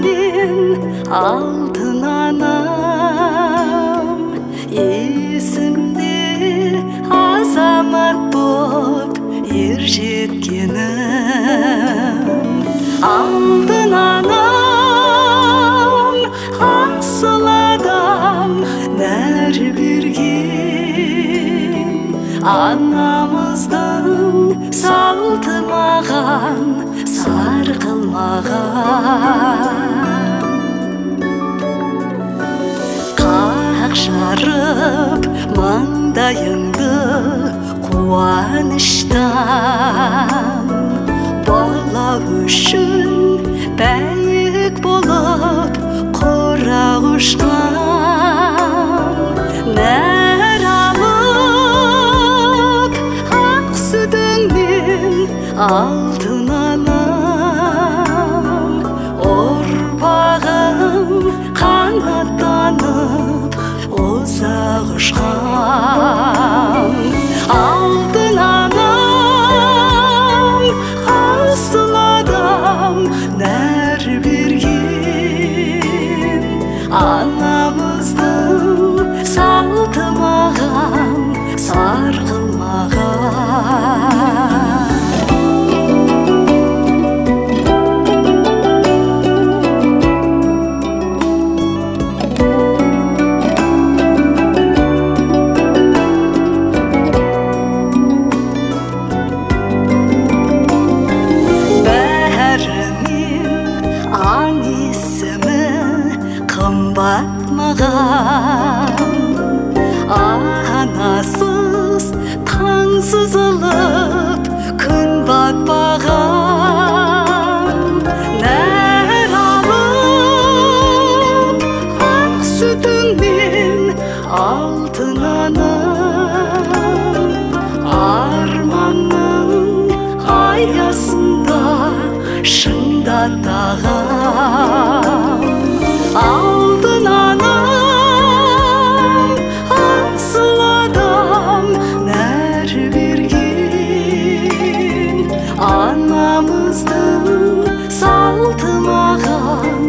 мен алтын анам, есімде азамат боп ер жеткенім. Алтын анам, асыл адам нәр берген, анамыздың салты маған сарқылмаған. Қақ жарып маңдайыңды қуаныштан, бала үшін бәйек болып құрақ ұшқан. Нәр алып ақ сүтіңнен алтын анам, ұрпағым қанаттанып ұзақ ұшқан. Алтын анам, асыл адам нәр берген, анамыздың салты маған сарқылмаған. Қымбат маған, анасыз таңсыз ылып күн батпаған. Нәр алып ақ сүтіңнен алтын анам, арманның аясында шыңдаттаған. Алтын анам, асыл адам нәр берген, анамыздың салты маған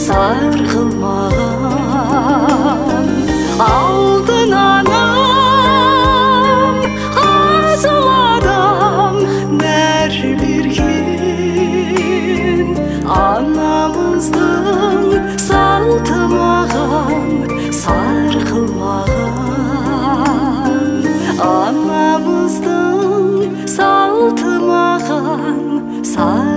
сарқылмаған. Алтын анам, асыл адам нәр берген, анамыздың салты маған сарқылмаған. Анамыздың салты маған